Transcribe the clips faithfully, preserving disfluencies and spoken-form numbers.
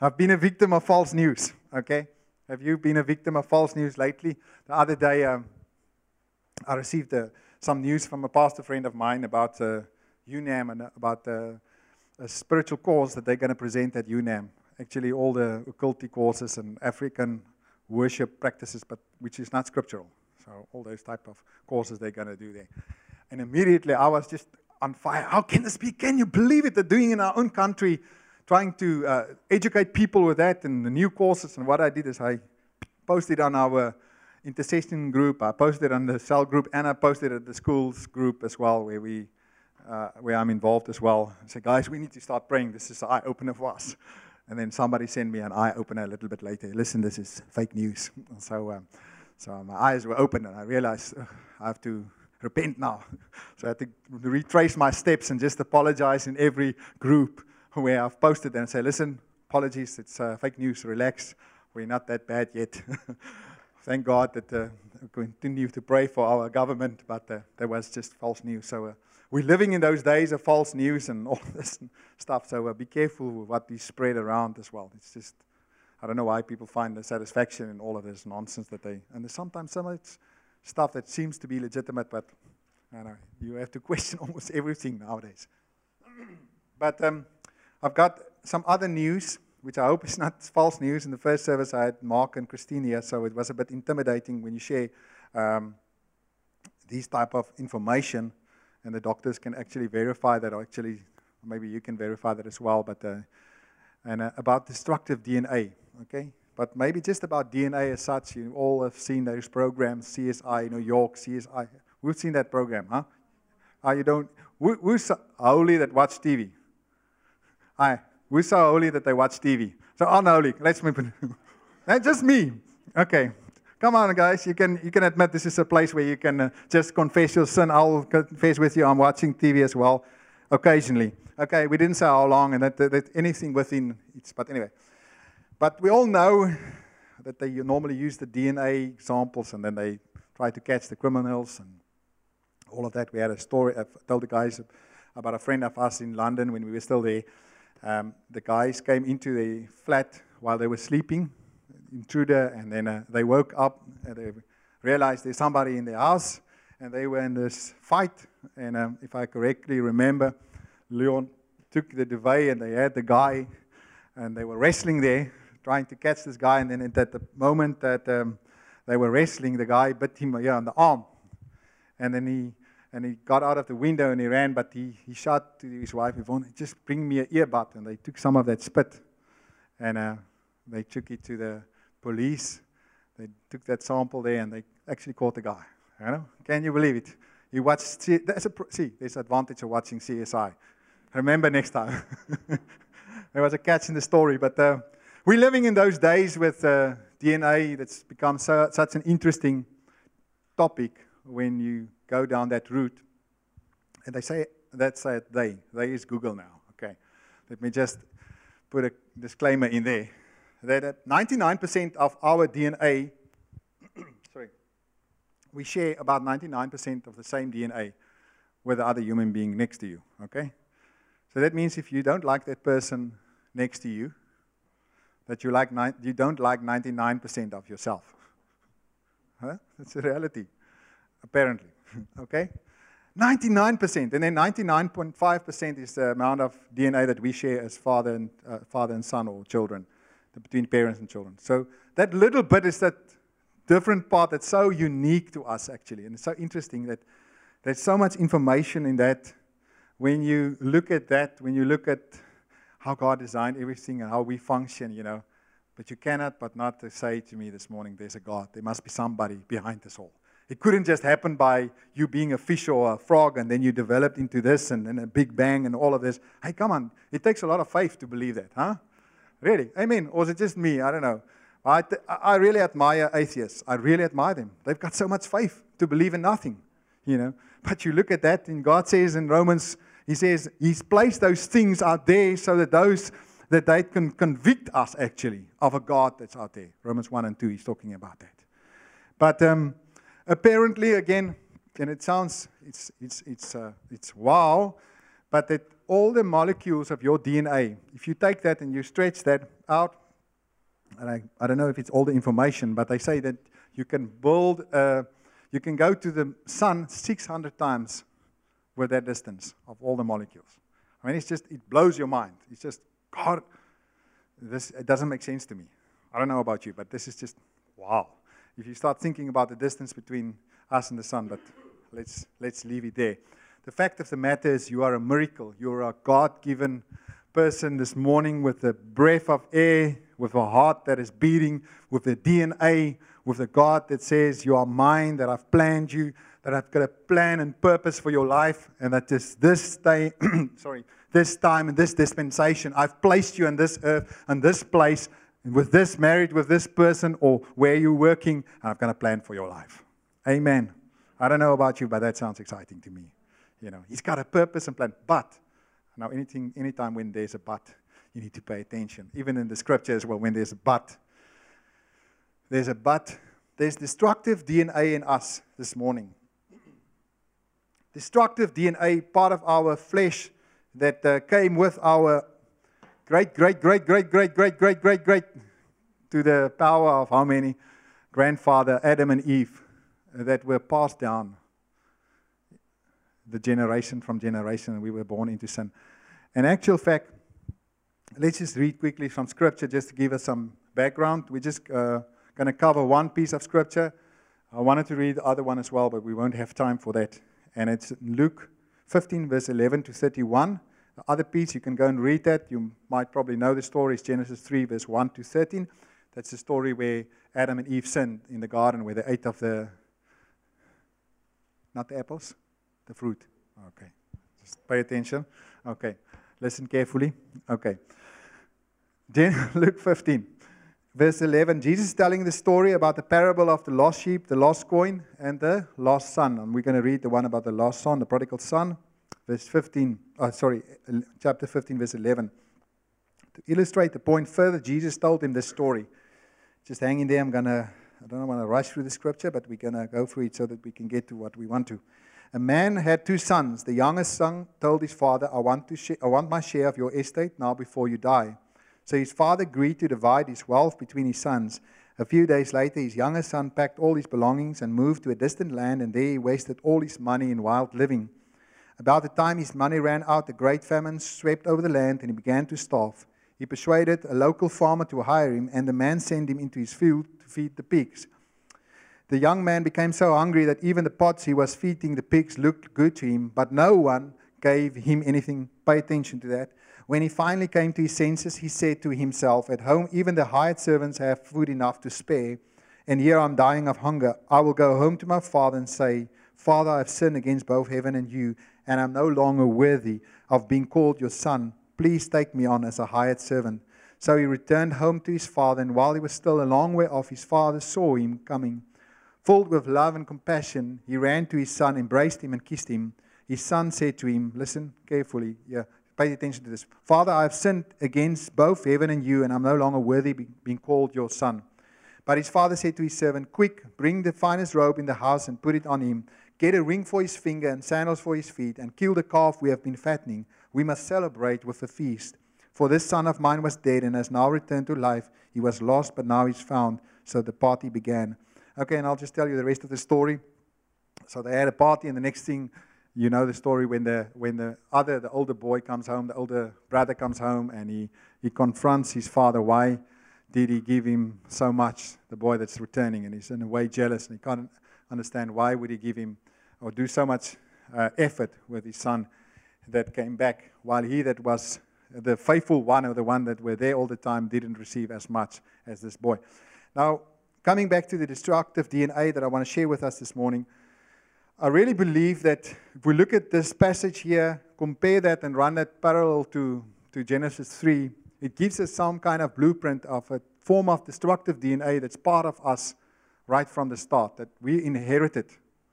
I've been a victim of false news, okay? Have you been a victim of false news lately? The other day, um, I received uh, some news from a pastor friend of mine about uh, UNAM and about uh, a spiritual course that they're going to present at UNAM. Actually, all the occultic courses and African worship practices, but which is not scriptural. So all those type of courses they're going to do there. And immediately I was just on fire. How can this be? Can you believe it? They're doing in our own country, trying to uh, educate people with that and the new courses. And what I did is I posted on our intercession group, I posted on the cell group, and I posted at the schools group as well, where we, uh, where I'm involved as well. I said, guys, we need to start praying. This is an eye-opener for us. And then somebody sent me an eye-opener a little bit later. Listen, this is fake news. So, um, so my eyes were open, and I realized uh, I have to repent now. So I had to retrace my steps and just apologize in every group where I've posted and say, listen, apologies, it's uh, fake news, relax. We're not that bad yet. Thank God that uh, we continue to pray for our government, but uh, there was just false news. So uh, we're living in those days of false news and all this stuff, so uh, be careful with what we spread around as well. It's just, I don't know why people find the satisfaction in all of this nonsense that they, and there's sometimes some of it's stuff that seems to be legitimate, but I don't know, you have to question almost everything nowadays. But um, I've got some other news, which I hope is not false news. In the first service, I had Mark and Christine here, so it was a bit intimidating when you share um, these type of information, and the doctors can actually verify that, or actually, maybe you can verify that as well, but uh, and uh, about destructive D N A, okay? But maybe just about D N A as such, you all have seen those programs, C S I, New York, C S I. We've seen that program, huh? Oh, you don't? Who, who's so holy that watch T V? Aye. Who's so holy that they watch T V? So unholy. Let's move it. That's just me. Okay. Come on, guys. You can you can admit this is a place where you can uh, just confess your sin. I'll confess with you. I'm watching T V as well, occasionally. Okay. We didn't say how long and that, that, that anything within. It's, but anyway. But we all know that they normally use the D N A examples and then they try to catch the criminals and all of that. We had a story. I told the guys about a friend of us in London when we were still there. Um, the guys came into the flat while they were sleeping, intruder, and then uh, they woke up and they realized there's somebody in the house, and they were in this fight. And um, if I correctly remember, Leon took the duvet and they had the guy, and they were wrestling there, trying to catch this guy. And then at the moment that um, they were wrestling, the guy bit him yeah, on the arm, and then he. And he got out of the window and he ran, but he, he shouted to his wife, Yvonne, just bring me an earbud. And they took some of that spit and uh, they took it to the police. They took that sample there and they actually caught the guy. You know? Can you believe it? You watch, see, there's, a, see, there's an advantage of watching C S I. Remember next time. There was a catch in the story, but uh, we're living in those days with uh, D N A that's become so, such an interesting topic when you go down that route. And they say, that's uh, they, they is Google now, okay. Let me just put a disclaimer in there. That ninety-nine percent of our D N A, sorry, we share about ninety-nine percent of the same D N A with the other human being next to you, okay. So that means if you don't like that person next to you, that you, like you don't like ninety-nine percent of yourself. Huh? That's the reality, apparently. Okay? ninety-nine percent, and then ninety-nine point five percent is the amount of D N A that we share as father and, uh, father and son or children, between parents and children. So that little bit is that different part that's so unique to us, actually. And it's so interesting that there's so much information in that. When you look at that, when you look at how God designed everything and how we function, you know, but you cannot but not to say to me this morning, there's a God. There must be somebody behind this all. It couldn't just happen by you being a fish or a frog and then you developed into this and then a big bang and all of this. Hey, come on. It takes a lot of faith to believe that, huh? Really? Amen. Or is it just me? I don't know. I, I really admire atheists. I really admire them. They've got so much faith to believe in nothing, you know. But you look at that and God says in Romans, He says He's placed those things out there so that those, that they can convict us actually of a God that's out there. Romans one and two, He's talking about that. But, um, apparently, again, and it sounds, it's it's it's uh, it's wow, but it all the molecules of your D N A, if you take that and you stretch that out, and I, I don't know if it's all the information, but they say that you can build, uh, you can go to the sun six hundred times with that distance of all the molecules. I mean, it's just, it blows your mind. It's just, God, this, it doesn't make sense to me. I don't know about you, but this is just, wow. If you start thinking about the distance between us and the sun, but let's, let's leave it there. The fact of the matter is you are a miracle. You're a God-given person this morning with a breath of air, with a heart that is beating, with a D N A, with a God that says, you are mine, that I've planned you, that I've got a plan and purpose for your life, and that this, this day, sorry, this time and this dispensation, I've placed you on this earth, and this place, with this, married with this person, or where you're working, and I've got a plan for your life. Amen. I don't know about you, but that sounds exciting to me. You know, He's got a purpose and plan. But, now anything, anytime when there's a but, you need to pay attention. Even in the scripture as well, when there's a but, there's a but. There's destructive D N A in us this morning. Destructive D N A, part of our flesh that uh, came with our great, great, great, great, great, great, great, great, great, to the power of how many? Grandfather Adam and Eve, uh, that were passed down. The generation from generation, we were born into sin. In actual fact, let's just read quickly from Scripture just to give us some background. We're just uh, going to cover one piece of Scripture. I wanted to read the other one as well, but we won't have time for that. And it's Luke fifteen, verse eleven to thirty-one. The other piece, you can go and read that. You might probably know the story. It's Genesis three, verse one to thirteen. That's the story where Adam and Eve sinned in the garden, where they ate of the, not the apples, the fruit. Okay. Just pay attention. Okay. Listen carefully. Okay. Luke fifteen, verse eleven. Jesus is telling the story about the parable of the lost sheep, the lost coin, and the lost son. And we're going to read the one about the lost son, the prodigal son. Verse fifteen, oh, sorry, chapter fifteen, verse eleven. To illustrate the point further, Jesus told him this story. Just hang in there. I'm going to, I don't want to rush through the scripture, but we're going to go through it so that we can get to what we want to. A man had two sons. The youngest son told his father, I want, to sh- I want my share of your estate now before you die. So his father agreed to divide his wealth between his sons. A few days later, his youngest son packed all his belongings and moved to a distant land, and there he wasted all his money in wild living. About the time his money ran out, a great famine swept over the land, and he began to starve. He persuaded a local farmer to hire him, and the man sent him into his field to feed the pigs. The young man became so hungry that even the pots he was feeding the pigs looked good to him, but no one gave him anything. Pay attention to that. When he finally came to his senses, he said to himself, at home even the hired servants have food enough to spare, and here I'm dying of hunger. I will go home to my father and say, Father, I have sinned against both heaven and you, and I'm no longer worthy of being called your son. Please take me on as a hired servant. So he returned home to his father, and while he was still a long way off, his father saw him coming. Filled with love and compassion, he ran to his son, embraced him, and kissed him. His son said to him, listen carefully, yeah, pay attention to this. Father, I have sinned against both heaven and you, and I'm no longer worthy of being called your son. But his father said to his servant, quick, bring the finest robe in the house and put it on him. Get a ring for his finger and sandals for his feet, and kill the calf we have been fattening. We must celebrate with a feast. For this son of mine was dead and has now returned to life. He was lost, but now he's found. So the party began. Okay, and I'll just tell you the rest of the story. So they had a party, and the next thing, you know the story, when the when the other, the older boy comes home, the older brother comes home, and he, he confronts his father. Why did he give him so much, the boy that's returning? And he's in a way jealous, and he can't understand why would he give him or do so much uh, effort with his son that came back, while he that was the faithful one, or the one that were there all the time, didn't receive as much as this boy. Now, coming back to the destructive D N A that I want to share with us this morning, I really believe that if we look at this passage here, compare that and run that parallel to, to Genesis three, it gives us some kind of blueprint of a form of destructive D N A that's part of us right from the start, that we inherited.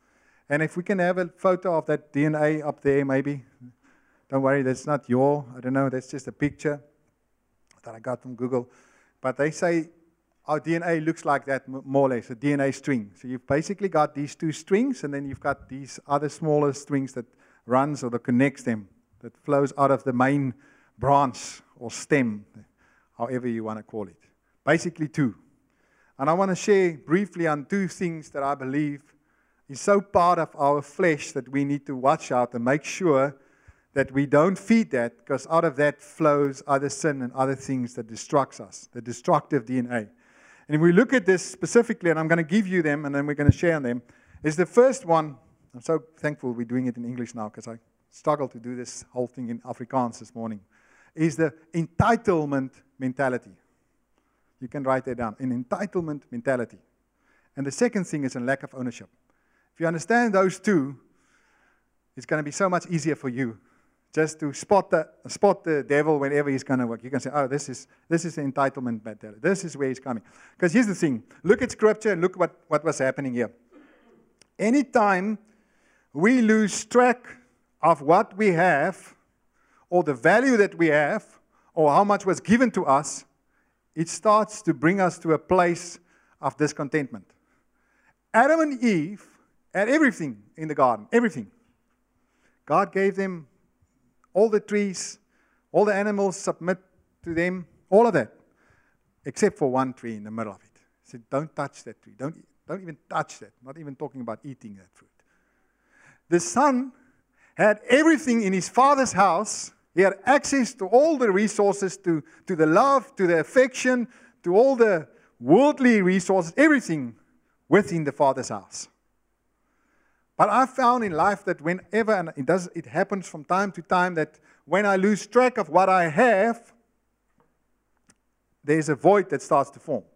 And if we can have a photo of that D N A up there, maybe. Don't worry, that's not your, I don't know, that's just a picture that I got from Google. But they say our D N A looks like that, more or less, a D N A string. So you've basically got these two strings, and then you've got these other smaller strings that runs or that connects them. that flows out of the main branch or stem, however you want to call it. Basically two. And I want to share briefly on two things that I believe is so part of our flesh that we need to watch out and make sure that we don't feed that, because out of that flows other sin and other things that destructs us, the destructive D N A. And if we look at this specifically, and I'm going to give you them and then we're going to share on them, is the first one. I'm so thankful we're doing it in English now, because I struggled to do this whole thing in Afrikaans this morning, is the entitlement mentality. You can write that down, an entitlement mentality. And the second thing is a lack of ownership. If you understand those two, it's going to be so much easier for you just to spot the spot the devil whenever he's going to work. You can say, oh, this is this is the entitlement mentality. This is where he's coming. Because here's the thing. Look at Scripture and look what, what was happening here. Anytime we lose track of what we have, or the value that we have, or how much was given to us, it starts to bring us to a place of discontentment. Adam and Eve had everything in the garden, everything. God gave them all the trees, all the animals submit to them, all of that, except for one tree in the middle of it. He said, don't touch that tree. Don't, don't even touch that. Not even talking about eating that fruit. The son had everything in his father's house. He had access to all the resources, to, to the love, to the affection, to all the worldly resources, everything within the father's house. But I found in life that whenever, and it does, it happens from time to time, that when I lose track of what I have, there's a void that starts to form.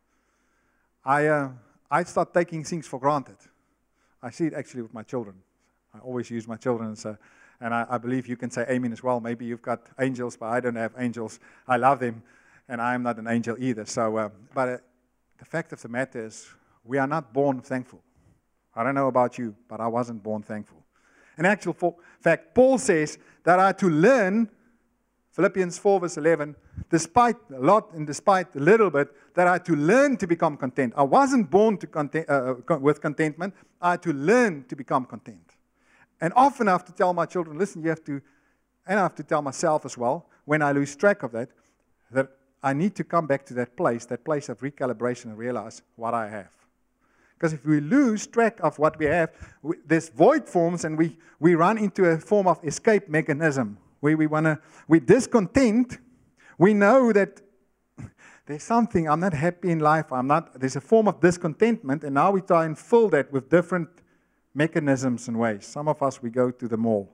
I, uh, I start taking things for granted. I see it actually with my children. I always use my children as a, and I, I believe you can say amen as well. Maybe you've got angels, but I don't have angels. I love them, and I am not an angel either. So, uh, but uh, the fact of the matter is, we are not born thankful. I don't know about you, but I wasn't born thankful. In actual fact, Paul says that I had to learn, Philippians four verse eleven, despite a lot and despite a little bit, that I had to learn to become content. I wasn't born to content, uh, with contentment. I had to learn to become content. And often I have to tell my children, listen, you have to, and I have to tell myself as well, when I lose track of that, that I need to come back to that place, that place of recalibration and realize what I have. Because if we lose track of what we have, we, this void forms and we, we run into a form of escape mechanism where we want to, we're discontent. We know that there's something, I'm not happy in life, I'm not, there's a form of discontentment, and now we try and fill that with different mechanisms and ways. Some of us, we go to the mall.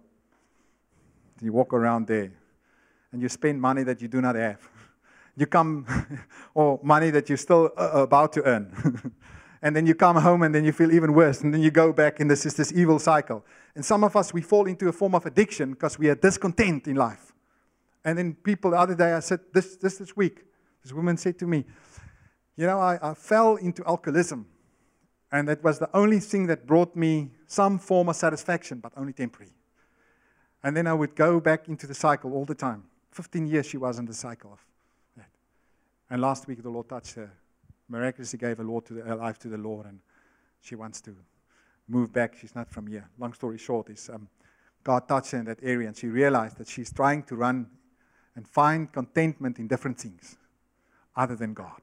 You walk around there and you spend money that you do not have. You come, or money that you're still uh, about to earn. And then you come home and then you feel even worse. And then you go back and this is this evil cycle. And some of us, we fall into a form of addiction because we are discontent in life. And then people, the other day, I said, this this, this week, this woman said to me, you know, I, I fell into alcoholism. And that was the only thing that brought me some form of satisfaction, but only temporary. And then I would go back into the cycle all the time. fifteen years she was in the cycle of that. And last week the Lord touched her. Miraculously gave her, Lord to the, her life to the Lord, and she wants to move back. She's not from here. Long story short is um, God touched her in that area, and she realized that she's trying to run and find contentment in different things other than God.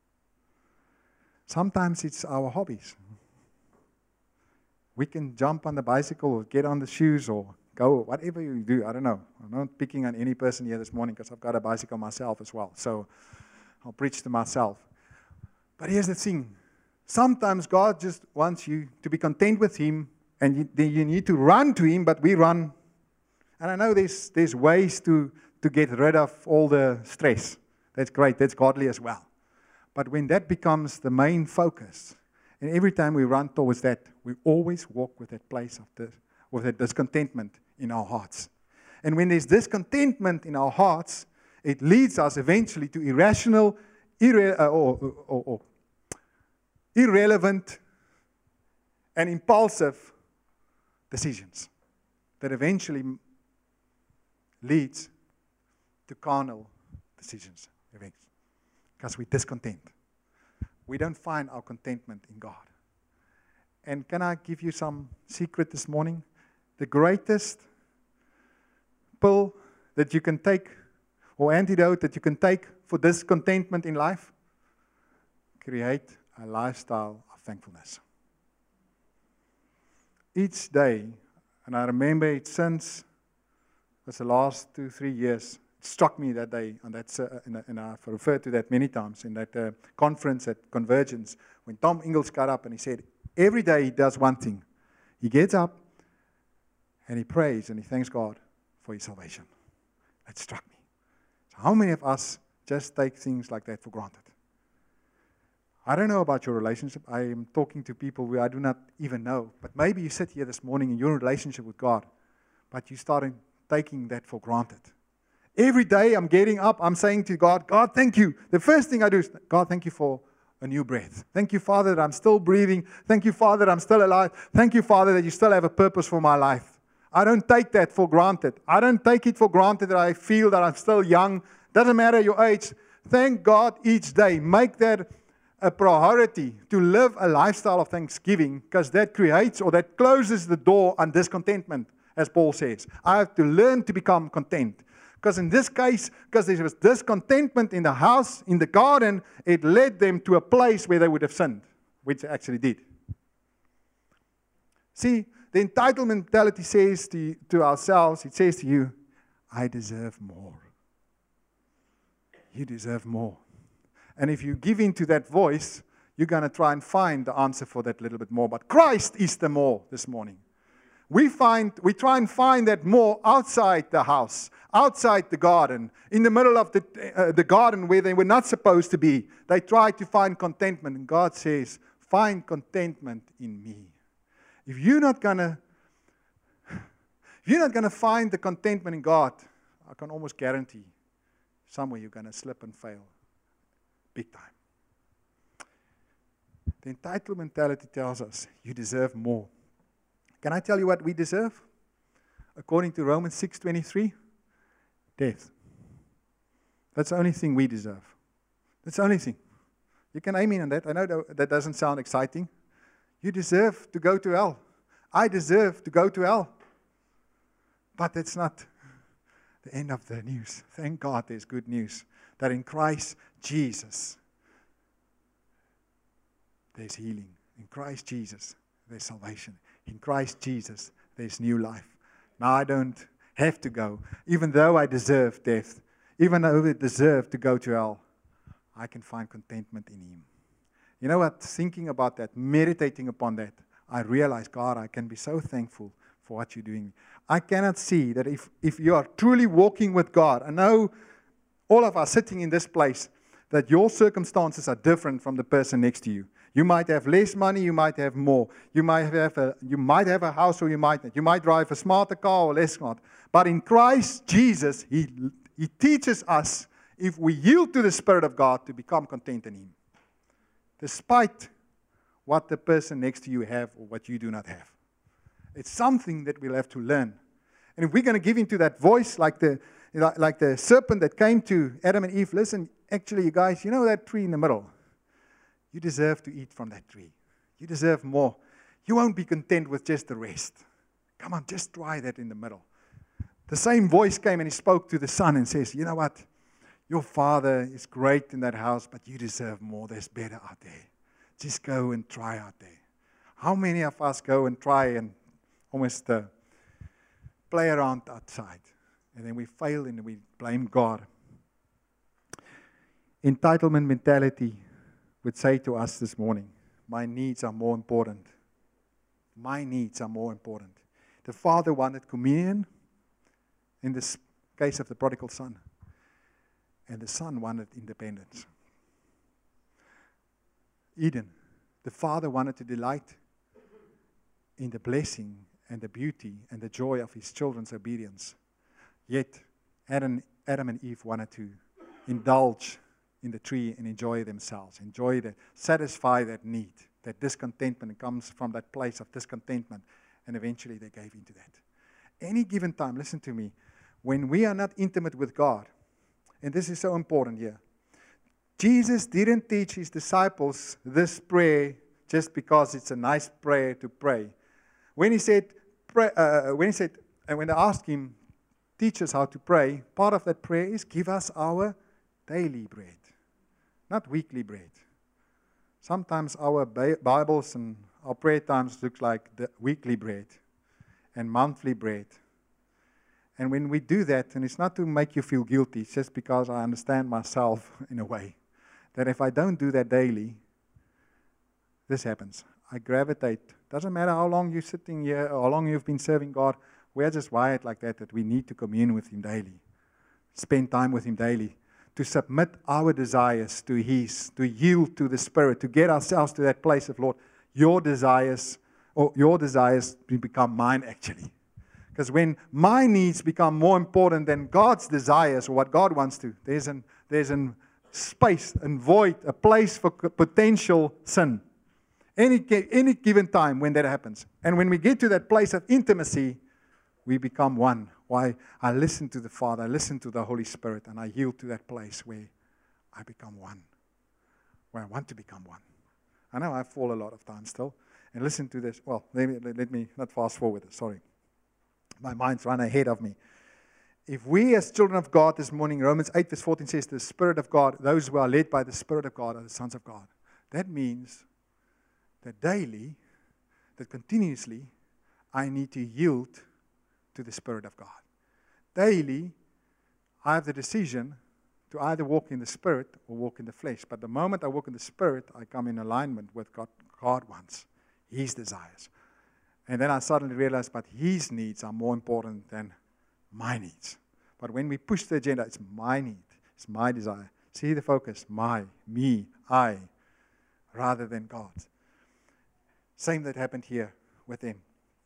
Sometimes it's our hobbies. We can jump on the bicycle or get on the shoes or go, whatever you do. I don't know. I'm not picking on any person here this morning because I've got a bicycle myself as well. So I'll preach to myself. But here's the thing. Sometimes God just wants you to be content with Him, and you, then you need to run to Him, but we run. And I know there's there's ways to, to get rid of all the stress. That's great. That's godly as well. But when that becomes the main focus, and every time we run towards that, we always walk with that place of the, with that discontentment in our hearts. And when there's discontentment in our hearts, it leads us eventually to irrational, irre- uh, or, or, or irrelevant and impulsive decisions that eventually leads to carnal decisions, because we're discontent. We don't find our contentment in God. And can I give you some secret this morning? The greatest pill that you can take, or antidote that you can take for discontentment in life? Create a lifestyle of thankfulness. Each day, and I remember it since it was the last two, three years, it struck me that day, and, that's, uh, and, and I've referred to that many times, in that uh, conference at Convergence, when Tom Ingalls got up and he said, every day he does one thing. He gets up and he prays and he thanks God for his salvation. That struck me. So how many of us just take things like that for granted? I don't know about your relationship. I am talking to people who I do not even know. But maybe you sit here this morning in your relationship with God, but you started taking that for granted. Every day I'm getting up, I'm saying to God, God, thank you. The first thing I do is, God, thank you for a new breath. Thank you, Father, that I'm still breathing. Thank you, Father, that I'm still alive. Thank you, Father, that you still have a purpose for my life. I don't take that for granted. I don't take it for granted that I feel that I'm still young. Doesn't matter your age. Thank God each day. Make that a priority to live a lifestyle of thanksgiving, because that creates or that closes the door on discontentment, as Paul says. I have to learn to become content. Because in this case, because there was discontentment in the house, in the garden, it led them to a place where they would have sinned, which they actually did. See, the entitlement mentality says to, to ourselves, it says to you, I deserve more. You deserve more. And if you give in to that voice, you're going to try and find the answer for that little bit more. But Christ is the more this morning. We find, we try and find that more outside the house, outside the garden, in the middle of the, uh, the garden where they were not supposed to be. They try to find contentment. And God says, find contentment in me. If you're not going to, if you're not going to find the contentment in God, I can almost guarantee somewhere you're going to slip and fail. Big time. The entitlement mentality tells us you deserve more. Can I tell you what we deserve? According to Romans six twenty-three, death. That's the only thing we deserve. That's the only thing. You can amen on that. I know that doesn't sound exciting. You deserve to go to hell. I deserve to go to hell. But it's not the end of the news. Thank God there's good news. That in Christ Jesus, there's healing. In Christ Jesus, there's salvation. In Christ Jesus, there's new life. Now I don't have to go. Even though I deserve death, even though I deserve to go to hell, I can find contentment in Him. You know what? Thinking about that, meditating upon that, I realize, God, I can be so thankful for what you're doing. I cannot see that if, if you are truly walking with God, I know all of us sitting in this place, that your circumstances are different from the person next to you. You might have less money, you might have more. You might have a, you might have a house or you might not. You might drive a smarter car or less smart. But in Christ Jesus, He, he teaches us, if we yield to the Spirit of God, to become content in Him. Despite what the person next to you have or what you do not have. It's something that we'll have to learn. And if we're going to give into that voice like the like the serpent that came to Adam and Eve, listen, actually, you guys, you know that tree in the middle? You deserve to eat from that tree. You deserve more. You won't be content with just the rest. Come on, just try that in the middle. The same voice came and he spoke to the son and says, you know what? Your father is great in that house, but you deserve more. There's better out there. Just go and try out there. How many of us go and try and almost uh, play around outside? And then we fail and we blame God. Entitlement mentality would say to us this morning, my needs are more important. My needs are more important. The father wanted communion in this case of the prodigal son. And the son wanted independence. Eden, the father wanted to delight in the blessing and the beauty and the joy of his children's obedience. Yet, Adam, Adam and Eve wanted to indulge in the tree and enjoy themselves, enjoy the, satisfy that need, that discontentment comes from that place of discontentment, and eventually they gave into that. Any given time, listen to me, when we are not intimate with God, and this is so important here, Jesus didn't teach His disciples this prayer just because it's a nice prayer to pray. When He said, pray, uh, when He said, and when they asked Him, teach us how to pray, part of that prayer is give us our daily bread, not weekly bread. Sometimes our Bibles and our prayer times look like the weekly bread and monthly bread. And when we do that, and it's not to make you feel guilty, it's just because I understand myself in a way, that if I don't do that daily, this happens. I gravitate. Doesn't matter how long you're sitting here or how long you've been serving God, we're just wired like that, that we need to commune with Him daily, spend time with Him daily, to submit our desires to His, to yield to the Spirit, to get ourselves to that place of, Lord, your desires, or your desires become mine actually. Because when my needs become more important than God's desires or what God wants to, there's an there's an space and void, a place for potential sin. Any any given time when that happens. And when we get to that place of intimacy, we become one. Why? I listen to the Father, I listen to the Holy Spirit, and I yield to that place where I become one. Where I want to become one. I know I fall a lot of times still. And listen to this. Well, let me, let me not fast forward it, sorry. My mind's run ahead of me. If we as children of God this morning, Romans eight verse fourteen says, the Spirit of God, those who are led by the Spirit of God are the sons of God. That means that daily, that continuously, I need to yield to the Spirit of God. Daily, I have the decision to either walk in the Spirit or walk in the flesh. But the moment I walk in the Spirit, I come in alignment with what God wants, His desires. And then I suddenly realize, but His needs are more important than my needs. But when we push the agenda, it's my need, it's my desire. See the focus, my, me, I, rather than God. Same that happened here with them.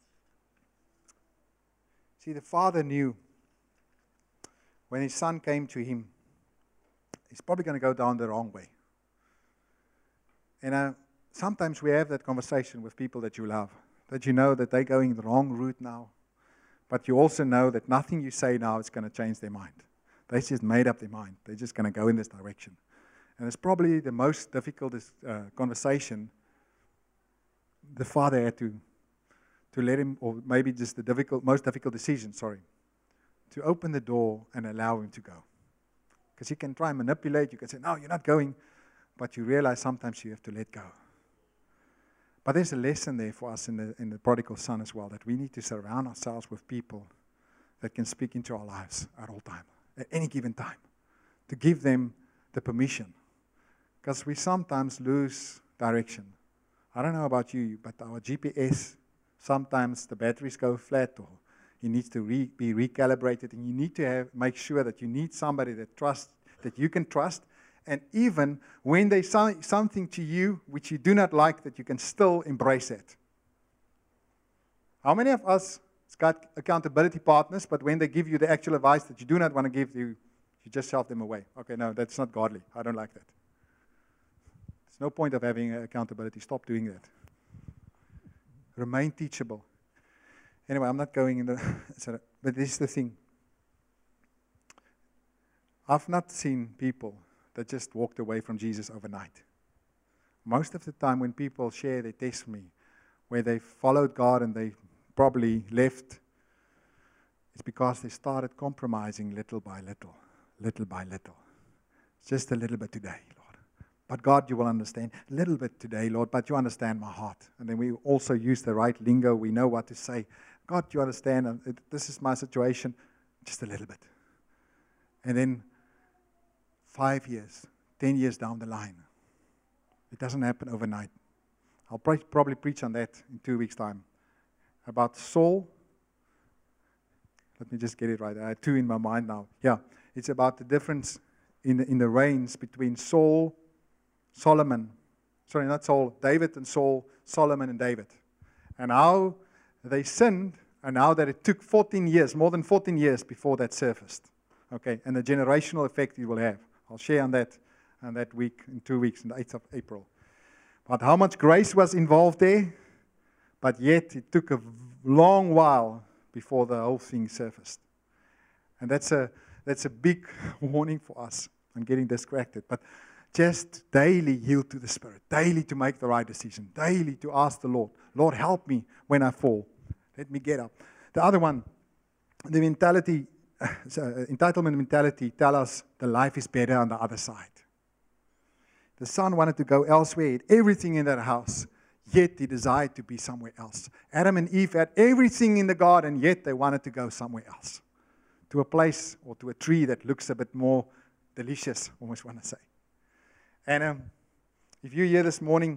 See, the father knew when his son came to him, he's probably going to go down the wrong way. And uh, sometimes we have that conversation with people that you love, that you know that they're going the wrong route now, but you also know that nothing you say now is going to change their mind. They just made up their mind. They're just going to go in this direction. And it's probably the most difficult uh, conversation the father had to, to let him, or maybe just the difficult, most difficult decision, sorry, to open the door and allow him to go. Because you can try and manipulate, you can say, no, you're not going, but you realize sometimes you have to let go. But there's a lesson there for us in the, in the prodigal son as well, that we need to surround ourselves with people that can speak into our lives at all times, at any given time, to give them the permission. Because we sometimes lose direction. I don't know about you, but our G P S, sometimes the batteries go flat, or it needs to re, be recalibrated, and you need to have, make sure that you need somebody that trust, that you can trust, and even when they say something to you which you do not like, that you can still embrace it. How many of us got accountability partners, but when they give you the actual advice that you do not want to give, you, you just shove them away? Okay, no, that's not godly. I don't like that. There's no point of having accountability. Stop doing that. Remain teachable. Anyway, I'm not going in the... But this is the thing. I've not seen people that just walked away from Jesus overnight. Most of the time when people share their testimony, where they followed God and they probably left, it's because they started compromising little by little, little by little. Just a little bit today, Lord. But God, you will understand. A little bit today, Lord, but you understand my heart. And then we also use the right lingo. We know what to say. God, you understand. This is my situation. Just a little bit. And then five years, ten years down the line. It doesn't happen overnight. I'll pre- probably preach on that in two weeks' time. About Saul. Let me just get it right. I had two in my mind now. Yeah, it's about the difference in the, in the reigns between Saul, Solomon, sorry, not Saul, David and Saul, Solomon and David. And how they sinned, and how that it took fourteen years, more than fourteen years before that surfaced. Okay, and the generational effect it will have. I'll share on that on that week, in two weeks, on the eighth of April. But how much grace was involved there, but yet it took a long while before the whole thing surfaced. And that's a that's a big warning for us. I'm getting distracted. But just daily yield to the Spirit, daily to make the right decision, daily to ask the Lord, Lord, help me when I fall. Let me get up. The other one, the mentality so entitlement mentality tell us the life is better on the other side. The son wanted to go elsewhere, he had everything in that house, yet he desired to be somewhere else. Adam and Eve had everything in the garden, yet they wanted to go somewhere else. To a place or to a tree that looks a bit more delicious, almost want to say. And um, if you're here this morning,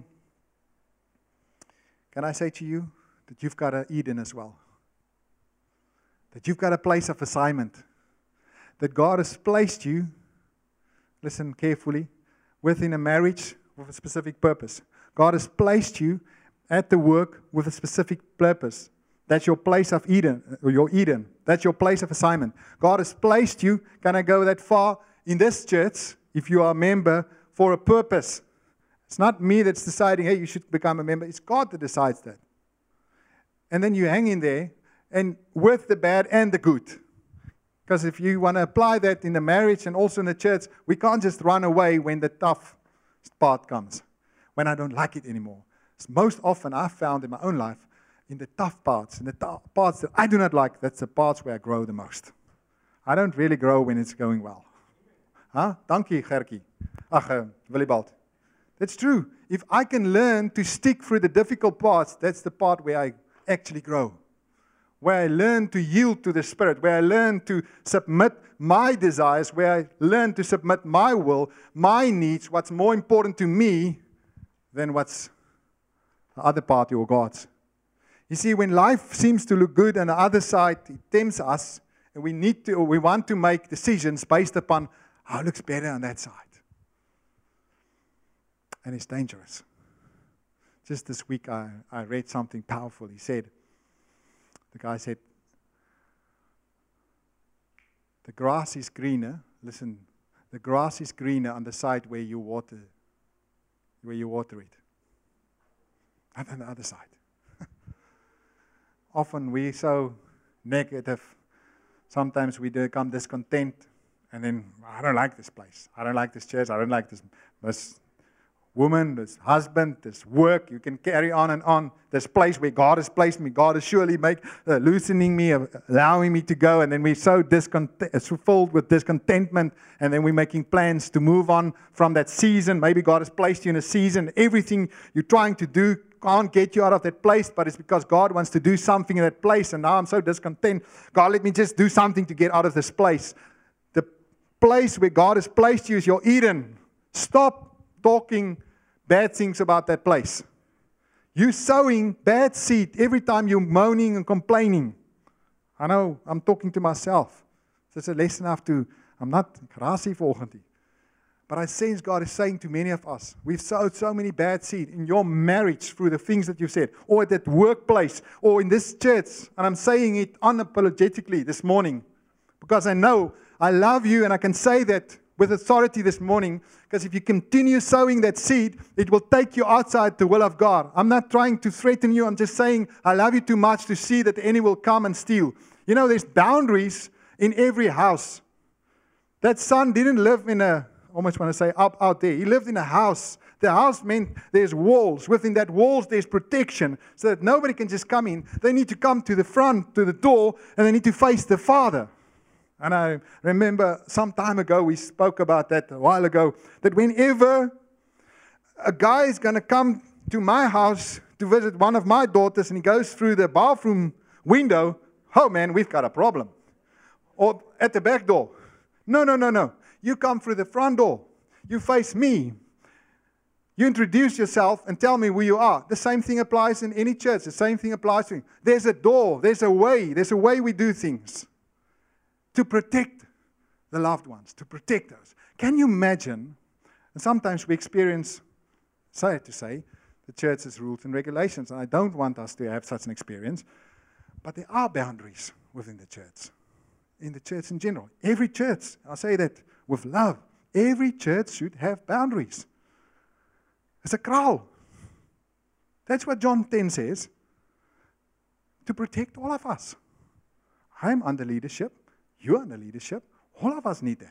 can I say to you that you've got an Eden as well? That you've got a place of assignment. That God has placed you, listen carefully, within a marriage with a specific purpose. God has placed you at the work with a specific purpose. That's your place of Eden, or your Eden. That's your place of assignment. God has placed you, can I go that far, in this church, if you are a member, for a purpose. It's not me that's deciding, hey, you should become a member. It's God that decides that. And then you hang in there, and with the bad and the good. Because if you want to apply that in the marriage and also in the church, we can't just run away when the tough part comes, when I don't like it anymore. It's most often I've found in my own life, in the tough parts, in the tough parts that I do not like, that's the parts where I grow the most. I don't really grow when it's going well. Huh? Dankie, Gerkie. Ach, uh, Willibald. That's true. If I can learn to stick through the difficult parts, that's the part where I actually grow. Where I learn to yield to the Spirit, where I learn to submit my desires, where I learn to submit my will, my needs, what's more important to me than what's the other party or God's. You see, when life seems to look good on the other side, it tempts us, and we need to, or we want to make decisions based upon how it looks better on that side. And it's dangerous. Just this week, I, I read something powerful. He said, the guy said, the grass is greener, listen, the grass is greener on the side where you water, where you water it. Not on the other side. Often we're so negative. Sometimes we become discontent. And then, I don't like this place. I don't like this church. I don't like this, this woman, this husband, this work. You can carry on and on. This place where God has placed me. God is surely make, uh, loosening me, uh, allowing me to go. And then we're so discontent, so filled with discontentment. And then we're making plans to move on from that season. Maybe God has placed you in a season. Everything you're trying to do can't get you out of that place, but it's because God wants to do something in that place. And now I'm so discontent. God, let me just do something to get out of this place. The place where God has placed you is your Eden. Stop talking bad things about that place. You're sowing bad seed every time you're moaning and complaining. I know, I'm talking to myself. So it's a lesson I have to, I'm not grassy volgende. But I sense God is saying to many of us, we've sowed so many bad seed in your marriage through the things that you've said, or at that workplace, or in this church. And I'm saying it unapologetically this morning, because I know I love you, and I can say that with authority this morning, because if you continue sowing that seed, it will take you outside the will of God. I'm not trying to threaten you. I'm just saying I love you too much to see that the enemy will come and steal. You know, there's boundaries in every house. That son didn't live in a, I almost want to say up out there. He lived in a house. The house meant there's walls. Within that walls, there's protection so that nobody can just come in. They need to come to the front, to the door, and they need to face the Father. And I remember some time ago, we spoke about that a while ago, that whenever a guy is going to come to my house to visit one of my daughters and he goes through the bathroom window, oh man, we've got a problem. Or at the back door. No, no, no, no. You come through the front door. You face me. You introduce yourself and tell me who you are. The same thing applies in any church. The same thing applies to you. There's a door. There's a way. There's a way we do things. To protect the loved ones, to protect us. Can you imagine, and sometimes we experience, sad to say, the church's rules and regulations, and I don't want us to have such an experience, but there are boundaries within the church, in the church in general. Every church, I say that with love, every church should have boundaries. It's a kraal. That's what John ten says, to protect all of us. I'm under leadership. You're under leadership. All of us need that.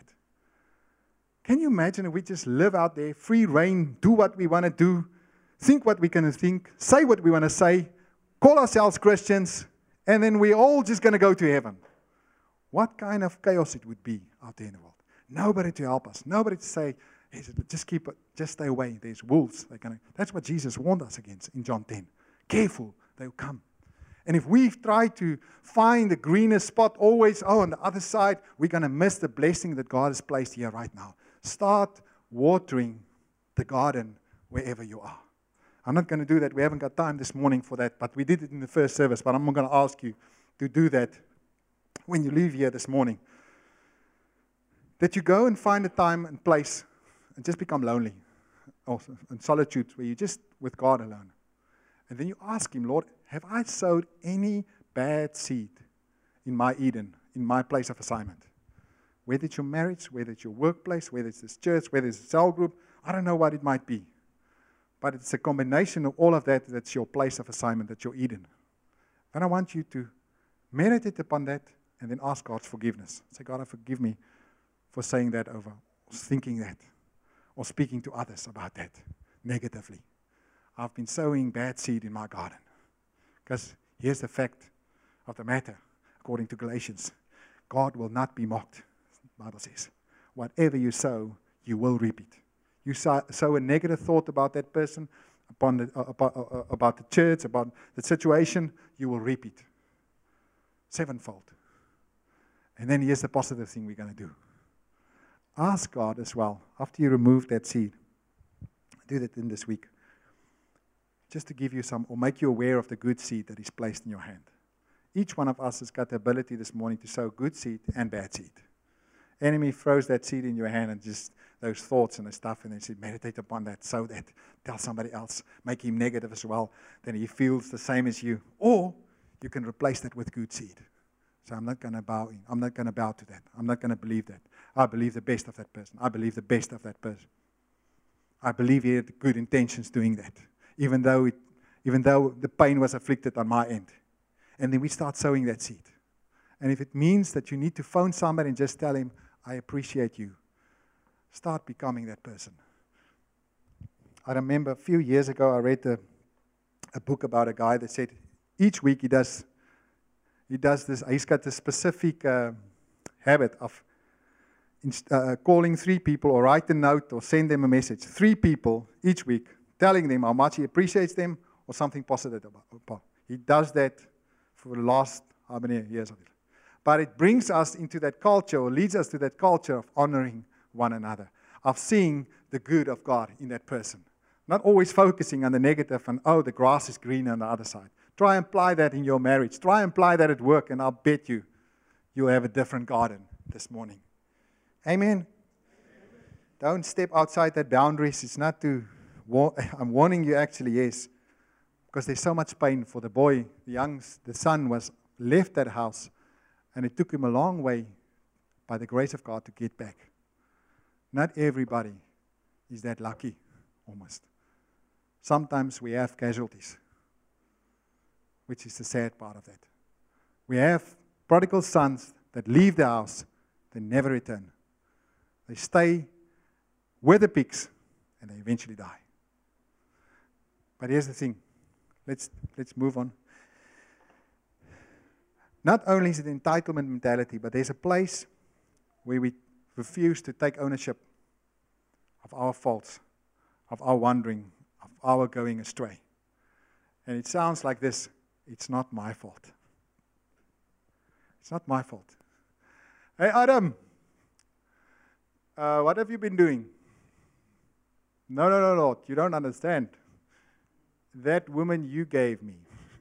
Can you imagine if we just live out there, free reign, do what we want to do, think what we're going to think, say what we want to say, call ourselves Christians, and then we're all just going to go to heaven? what kind of chaos it would be out there in the world. Nobody to help us. Nobody to say, hey, just keep it, just stay away. There's wolves. They're gonna, that's what Jesus warned us against in John ten. Careful, they'll come. And if we try to find the greenest spot always, oh, on the other side, we're going to miss the blessing that God has placed here right now. Start watering the garden wherever you are. I'm not going to do that. We haven't got time this morning for that, but we did it in the first service. But I'm going to ask you to do that when you leave here this morning. That you go and find a time and place and just become lonely. Also, in solitude, where you're just with God alone. And then you ask Him, Lord, have I sowed any bad seed in my Eden, in my place of assignment? Whether it's your marriage, whether it's your workplace, whether it's this church, whether it's a cell group, I don't know what it might be. But it's a combination of all of that that's your place of assignment, that's your Eden. And I want you to meditate upon that and then ask God's forgiveness. Say, God, forgive me for saying that over, or thinking that, or speaking to others about that negatively. I've been sowing bad seed in my garden. Because here's the fact of the matter, according to Galatians. God will not be mocked, the Bible says. Whatever you sow, you will reap it. You sow, sow a negative thought about that person, upon the, uh, about, uh, about the church, about the situation, you will reap it. Sevenfold. And then here's the positive thing we're going to do. Ask God as well, after you remove that seed, do that in this week, just to give you some, or make you aware of the good seed that is placed in your hand. Each one of us has got the ability this morning to sow good seed and bad seed. Enemy throws that seed in your hand and just those thoughts and the stuff, and then say, meditate upon that, sow that, tell somebody else, make him negative as well, then he feels the same as you. Or you can replace that with good seed. So I'm not going to bow in. I'm not going to bow to that. I'm not going to believe that. I believe the best of that person. I believe the best of that person. I believe he had good intentions doing that. Even though it, even though the pain was afflicted on my end. And then we start sowing that seed. And if it means that you need to phone somebody and just tell him, I appreciate you, start becoming that person. I remember a few years ago, I read a, a book about a guy that said each week he does, he does this, he's got a specific uh, habit of uh, calling three people or write a note or send them a message, three people each week, telling them how much he appreciates them or something positive about. He does that for the last how many years of it. But it brings us into that culture, or leads us to that culture of honoring one another, of seeing the good of God in that person. Not always focusing on the negative and, oh, the grass is greener on the other side. Try and apply that in your marriage. Try and apply that at work, and I'll bet you, you'll have a different garden this morning. Amen? Amen. Don't step outside that boundaries. It's not to... I'm warning you actually, yes, because there's so much pain for the boy. The young, the son was left that house, and it took him a long way, by the grace of God, to get back. Not everybody is that lucky, almost. Sometimes we have casualties, which is the sad part of that. We have prodigal sons that leave the house, they never return. They stay with the pigs, and they eventually die. But here's the thing. Let's, let's move on. Not only is it entitlement mentality, but there's a place where we refuse to take ownership of our faults, of our wandering, of our going astray. And it sounds like this: it's not my fault. It's not my fault. Hey, Adam, uh, what have you been doing? No, no, no, Lord, you don't understand. That woman you gave me.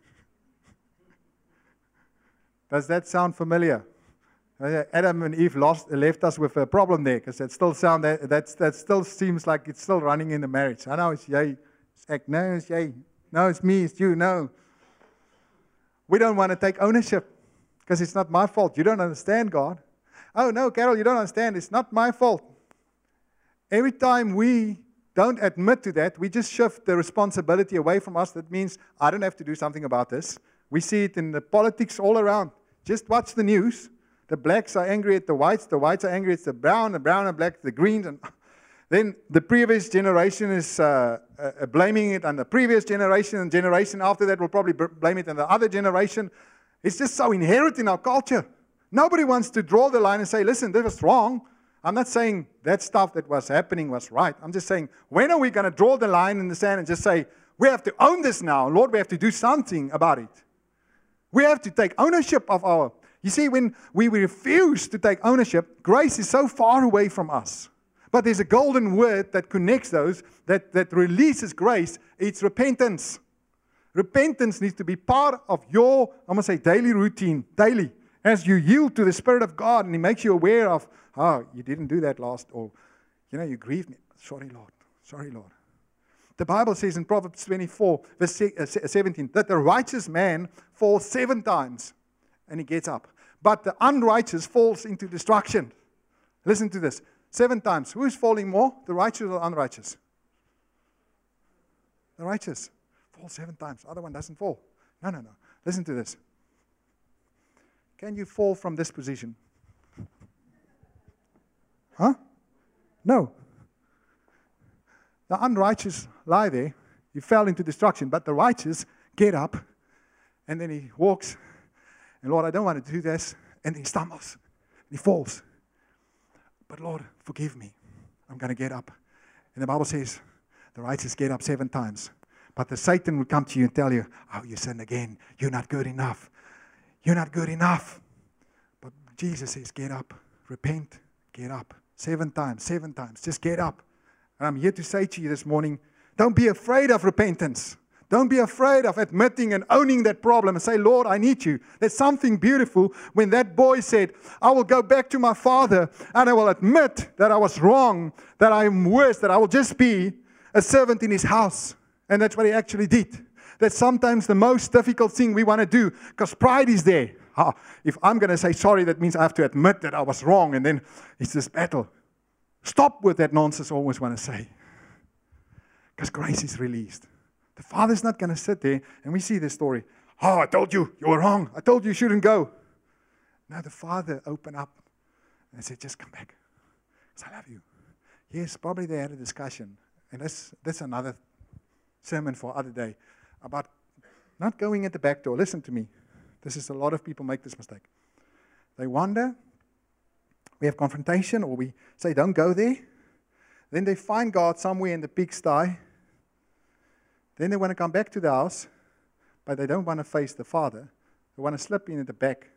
Does that sound familiar? Adam and Eve lost, left us with a problem there, because that still sound that that's, that still seems like it's still running in the marriage. I know it's yay, it's act, no, it's yay, no, it's me, it's you, no. We don't want to take ownership because it's not my fault. You don't understand, God. Oh no, Carol, you don't understand. It's not my fault. Every time we don't admit to that, we just shift the responsibility away from us. That means I don't have to do something about this. We see it in the politics all around. Just watch the news. The blacks are angry at the whites. The whites are angry at the brown. The brown and black, the greens. And then the previous generation is uh, uh, blaming it on the previous generation. And generation after that will probably blame it on the other generation. It's just so inherent in our culture. Nobody wants to draw the line and say, listen, this was wrong. I'm not saying that stuff that was happening was right. I'm just saying, when are we going to draw the line in the sand and just say, we have to own this now. Lord, we have to do something about it. We have to take ownership of our... You see, when we refuse to take ownership, grace is so far away from us. But there's a golden word that connects those, that, that releases grace. It's repentance. Repentance needs to be part of your, I'm going to say, daily routine, daily. As you yield to the Spirit of God and He makes you aware of, oh, you didn't do that last, or, you know, you grieved me. Sorry, Lord. Sorry, Lord. The Bible says in Proverbs twenty-four, verse seventeen, that the righteous man falls seven times and he gets up. But the unrighteous falls into destruction. Listen to this. Seven times. Who is falling more? The righteous or the unrighteous? The righteous. Fall seven times. The other one doesn't fall. No, no, no. Listen to this. Can you fall from this position? Huh? No. The unrighteous lie there. He fell into destruction. But the righteous get up. And then he walks. And Lord, I don't want to do this. And he stumbles. And he falls. But Lord, forgive me. I'm going to get up. And the Bible says, the righteous get up seven times. But the Satan will come to you and tell you, oh, you sinned again. You're not good enough. You're not good enough. But Jesus says, get up. Repent. Get up. Seven times. Seven times. Just get up. And I'm here to say to you this morning, don't be afraid of repentance. Don't be afraid of admitting and owning that problem and say, Lord, I need you. There's something beautiful when that boy said, I will go back to my father and I will admit that I was wrong, that I am worse, that I will just be a servant in his house. And that's what he actually did. That's sometimes the most difficult thing we want to do because pride is there. Oh, if I'm going to say sorry, that means I have to admit that I was wrong, and then it's this battle. Stop with that nonsense I always want to say. Because grace is released. The Father's not going to sit there, and we see this story. Oh, I told you, you were wrong. I told you you shouldn't go. Now the Father opened up and said, just come back. Because I love you. Yes, probably they had a discussion. And that's, that's another sermon for other day. About not going at the back door. Listen to me. This is a lot of people make this mistake. They wonder. We have confrontation, or we say, don't go there. Then they find God somewhere in the pigsty. Then they want to come back to the house, but they don't want to face the Father. They want to slip in at the back.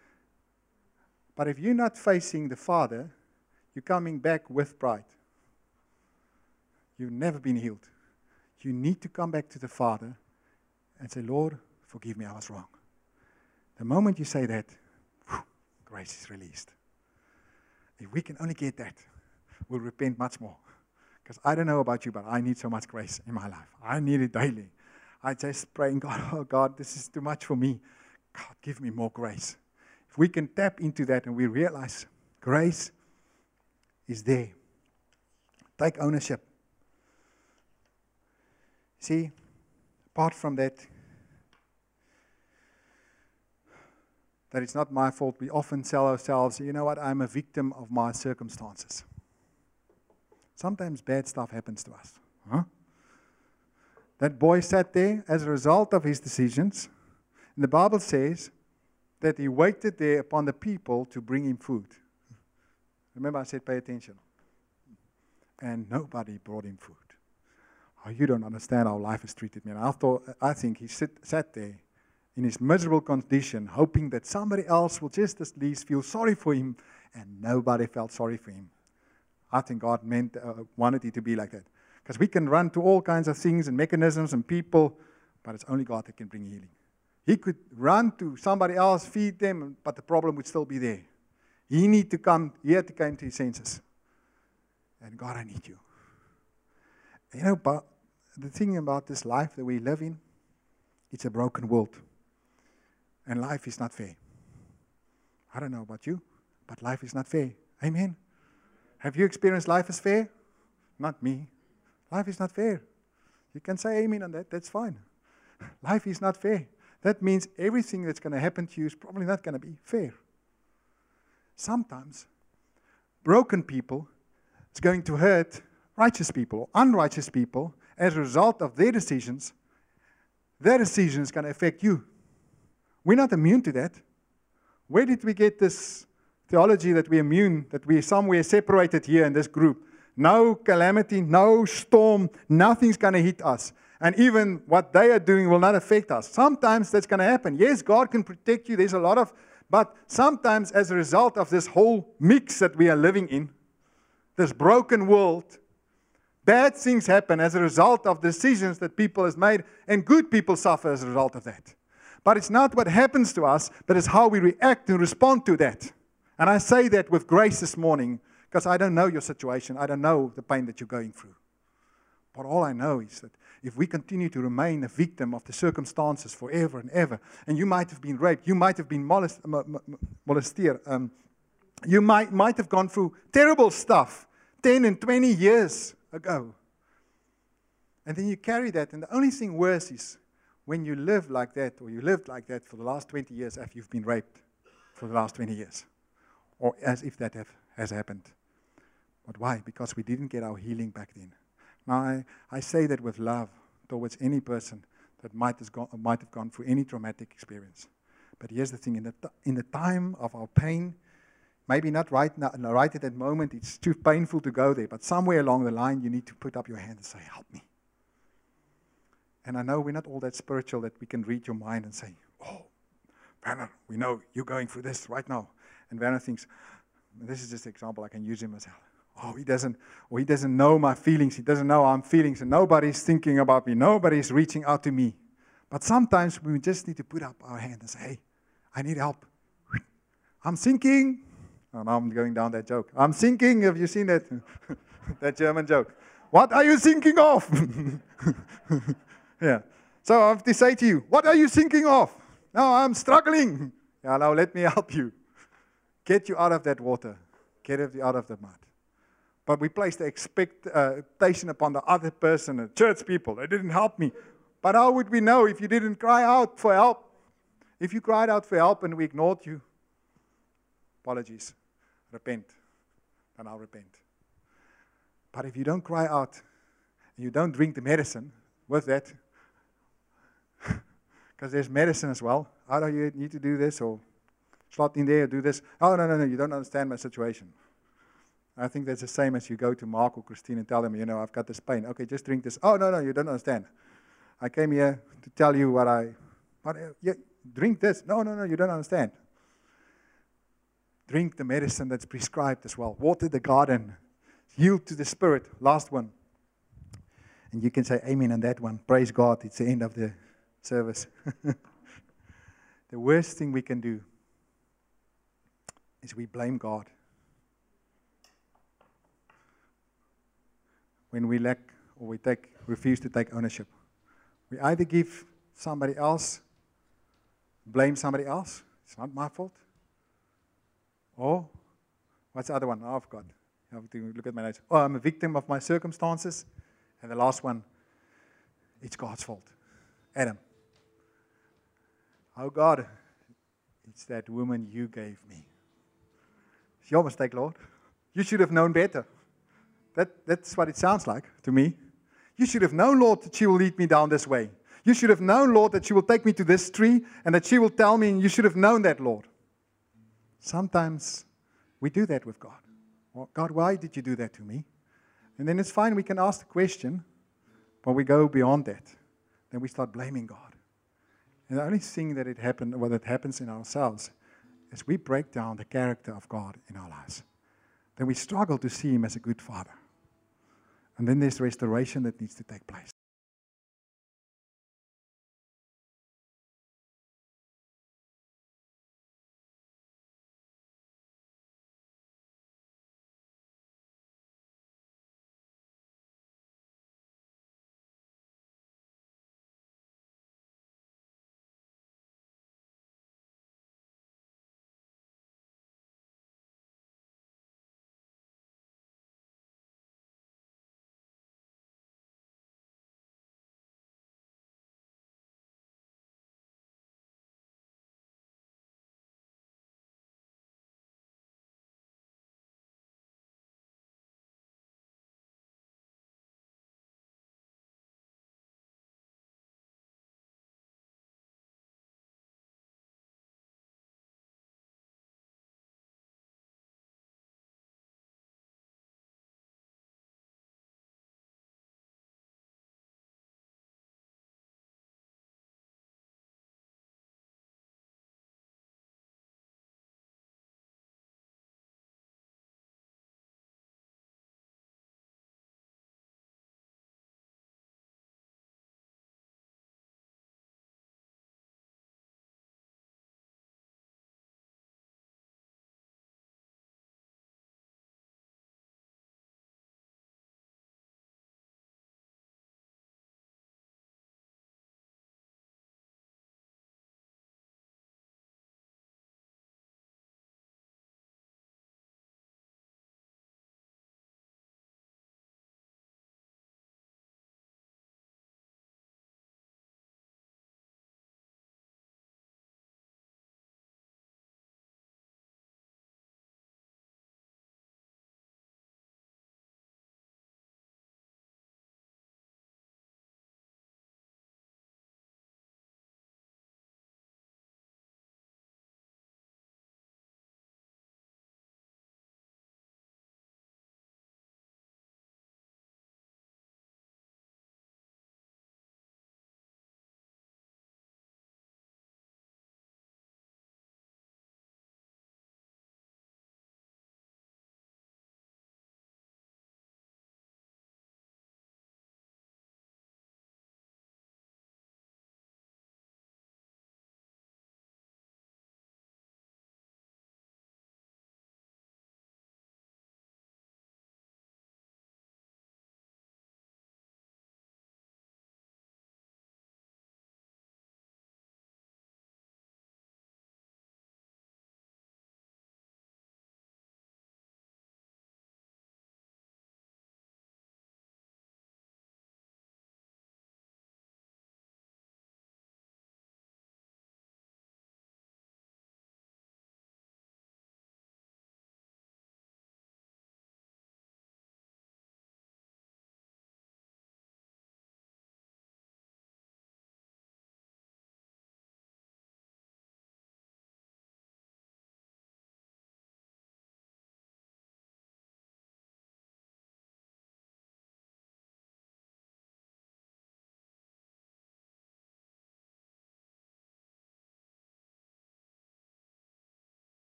But if you're not facing the Father, you're coming back with pride. You've never been healed. You need to come back to the Father and say, Lord, forgive me, I was wrong. The moment you say that, whew, grace is released. If we can only get that, we'll repent much more. Because I don't know about you, but I need so much grace in my life. I need it daily. I just pray, God, oh God, this is too much for me. God, give me more grace. If we can tap into that and we realize grace is there. Take ownership. See, apart from that, that it's not my fault, we often tell ourselves, you know what, I'm a victim of my circumstances. Sometimes bad stuff happens to us. Huh? That boy sat there as a result of his decisions. And the Bible says that he waited there upon the people to bring him food. Remember I said pay attention. And nobody brought him food. Oh, you don't understand how life has treated me. And I, thought, I think he sit, sat there in his miserable condition, hoping that somebody else will just at least feel sorry for him. And nobody felt sorry for him. I think God meant, uh, wanted it to be like that. Because we can run to all kinds of things and mechanisms and people, but it's only God that can bring healing. He could run to somebody else, feed them, but the problem would still be there. He need to come, he had to come to his senses. And God, I need you. You know, but the thing about this life that we live in, it's a broken world. And life is not fair. I don't know about you, but life is not fair. Amen. Have you experienced life as fair? Not me. Life is not fair. You can say amen on that. That's fine. Life is not fair. That means everything that's going to happen to you is probably not going to be fair. Sometimes, broken people is going to hurt righteous people or unrighteous people as a result of their decisions. Their decision is going to affect you. We're not immune to that. Where did we get this theology that we're immune, that we're somewhere separated here in this group? No calamity, no storm, nothing's going to hit us. And even what they are doing will not affect us. Sometimes that's going to happen. Yes, God can protect you. There's a lot of, but sometimes as a result of this whole mix that we are living in, this broken world, bad things happen as a result of decisions that people have made, and good people suffer as a result of that. But it's not what happens to us, but it's how we react and respond to that. And I say that with grace this morning, because I don't know your situation. I don't know the pain that you're going through. But all I know is that if we continue to remain a victim of the circumstances forever and ever, and you might have been raped, you might have been molest, molested, um, you might, might have gone through terrible stuff ten and twenty years ago. And then you carry that, and the only thing worse is when you live like that, or you lived like that for the last twenty years after you've been raped for the last twenty years. Or as if that have, has happened. But why? Because we didn't get our healing back then. Now, I, I say that with love towards any person that might have, gone, might have gone through any traumatic experience. But here's the thing, in the, t- in the time of our pain, maybe not right, now, right at that moment, it's too painful to go there, but somewhere along the line, you need to put up your hand and say, help me. And I know we're not all that spiritual that we can read your mind and say, oh, Werner, we know you're going through this right now. And Werner thinks, this is just an example, I can use him myself. Oh, he doesn't, or he doesn't know my feelings. He doesn't know how I'm feeling. So nobody's thinking about me. Nobody's reaching out to me. But sometimes we just need to put up our hand and say, hey, I need help. I'm sinking. Oh, now I'm going down that joke. I'm sinking. Have you seen that? That German joke. What are you thinking of? Yeah. So I have to say to you, what are you thinking of? No, I'm struggling. Yeah, now let me help you. Get you out of that water. Get you out of the mud. But we place the expectation upon the other person, the church people. They didn't help me. But how would we know if you didn't cry out for help? If you cried out for help and we ignored you, apologies, repent, and I'll repent. But if you don't cry out and you don't drink the medicine with that, because there's medicine as well. How do you need to do this? Or slot in there, do this. Oh, no, no, no, you don't understand my situation. I think that's the same as you go to Mark or Christine and tell them, you know, I've got this pain. Okay, just drink this. Oh, no, no, you don't understand. I came here to tell you what I, what, yeah, drink this. No, no, no, you don't understand. Drink the medicine that's prescribed as well. Water the garden. Yield to the Spirit. Last one. And you can say amen on that one. Praise God. It's the end of the service. The worst thing we can do is we blame God. When we lack or we take, refuse to take ownership. We either give somebody else, blame somebody else, it's not my fault. Or, what's the other one? Oh, I've got, I have to look at my notes. Oh, I'm a victim of my circumstances. And the last one, it's God's fault. Adam. Oh God, it's that woman you gave me. It's your mistake, Lord. You should have known better. That, that's what it sounds like to me. You should have known, Lord, that she will lead me down this way. You should have known, Lord, that she will take me to this tree and that she will tell me, and you should have known that, Lord. Sometimes we do that with God. Well, God, why did you do that to me? And then it's fine, we can ask the question, but we go beyond that. Then we start blaming God. And the only thing that it happened, well, that happens in ourselves is we break down the character of God in our lives. Then we struggle to see Him as a good Father. And then there's restoration that needs to take place.